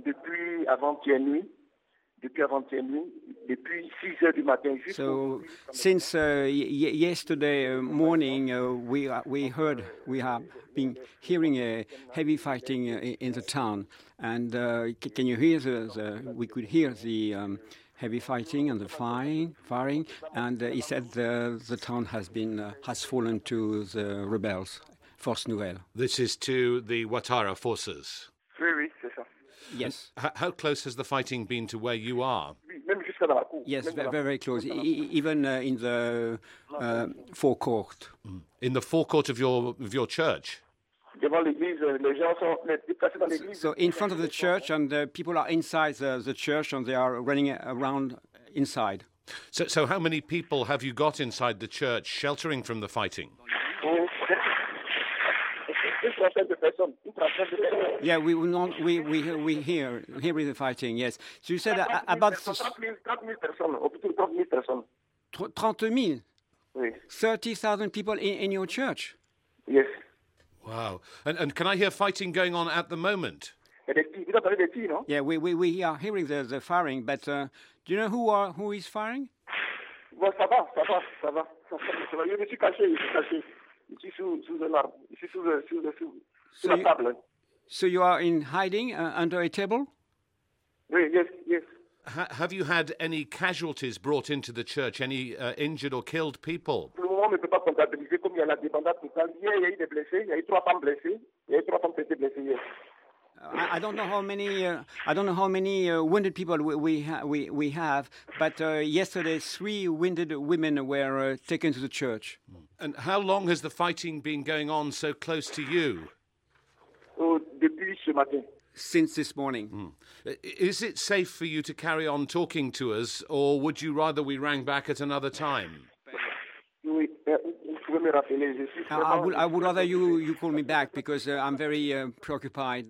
depuis avant-hier nuit, depuis 6 heures du matin. So since yesterday morning, we have been hearing heavy fighting in the town, and can you hear we could hear the heavy fighting and the firing, and he said the town has fallen to the rebels, Force Nouvelle. This is to the Ouattara forces. Oui, c'est ça. Yes. How close has the fighting been to where you are? Même jusqu'à dans la cour. Yes, very close. Even in the forecourt. In the forecourt of your church? Devant l'église, les gens sont déplacés dans l'église. So in front of the church, and people are inside the church, and they are running around inside. So how many people have you got inside the church sheltering from the fighting? Yeah, we hear the fighting. Yes. So you said about 30,000 personnes, au plus de 30,000 personnes. 30,000. Oui. 30,000 people in your church. Yes. Wow. And can I hear fighting going on at the moment? Yeah, we are hearing the firing, but do you know who is firing? Bon, ça va. Je me suis caché. Ici sous un arbre. Ici sous la table. So you are in hiding under a table? Oui, yes. Have you had any casualties brought into the church? Any injured or killed people? Pour le moment, on ne peut pas comptabiliser comme il y a la dépendance totale. Hier, il y a eu des blessés. Il y a eu 3 femmes blessées. Il y a eu 3 femmes qui étaient blessées hier. I don't know how many wounded people we have, but yesterday 3 wounded women were taken to the church. And how long has the fighting been going on so close to you? Depuis ce matin. Since this morning. Is it safe for you to carry on talking to us, or would you rather we rang back at another time? Oui, vous pouvez me rappeler. I would rather you call me back because I'm very preoccupied.